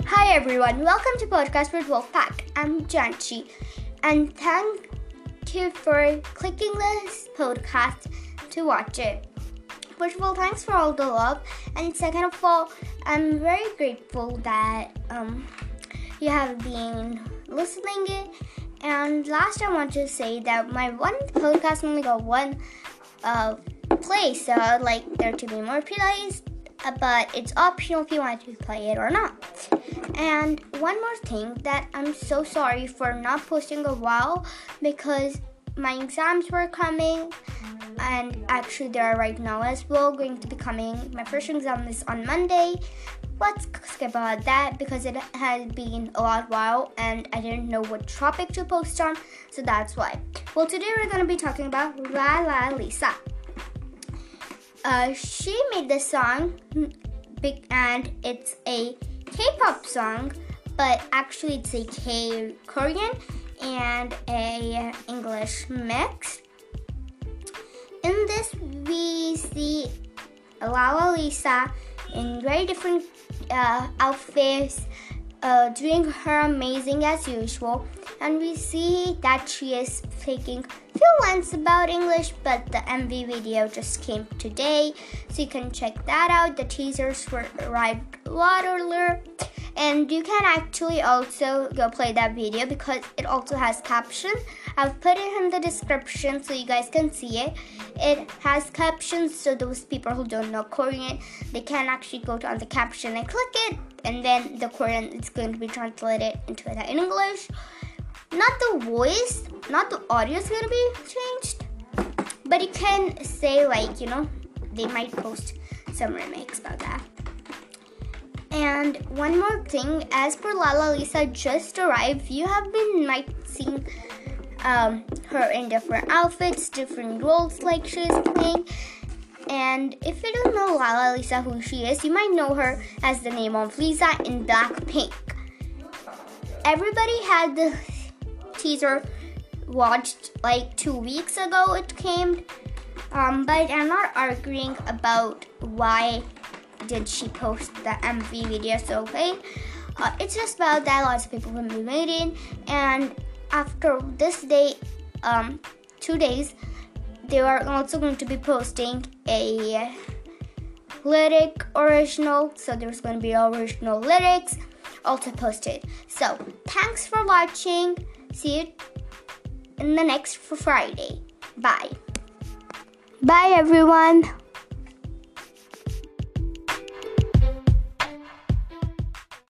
Hi everyone, welcome to Podcast with Wolfpack. I'm Janchi, and thank you for clicking this podcast to watch it. First of all, thanks for all the love, and second of all, I'm very grateful that you have been listening it. And last, I want to say that my one podcast only got one play, so I'd like there to be more plays. But it's optional if you want to play it or not. And one more thing, that I'm so sorry for not posting a while because my exams were coming, and actually they are right now as well going to be coming. My first exam is on Monday. Let's skip about that because it has been a lot while and I didn't know what topic to post on, so that's why. Well, today we're going to be talking about Lalisa. She made this song, and it's a K-pop song, but actually it's a Korean and a English mix. In this, we see Lalisa in very different outfits, doing her amazing as usual, and we see that she is faking few lines about English, but the MV video just came today, so you can check that out. The teasers were arrived a lot earlier, and you can actually also go play that video because it also has caption. I've put it in the description so you guys can see it. It has captions, so those people who don't know Korean, they can actually go on the caption and click it, and then the Korean is going to be translated into the English. Not the voice, not the audio is going to be changed, but you can say, they might post some remakes about that. And one more thing, as for Lalisa just arrived, you have been might seen her in different outfits, different roles like she's playing. And if you don't know Lalisa who she is, you might know her as the name of Lisa in Blackpink. Everybody had the teaser watched 2 weeks ago it came, but I'm not arguing about why did she post the MV video so late. It's just about that lots of people will be waiting, and after this day, 2 days, they are also going to be posting a lyric original, so there's going to be original lyrics also posted. So thanks for watching. See you in the next Friday. Bye. Bye everyone.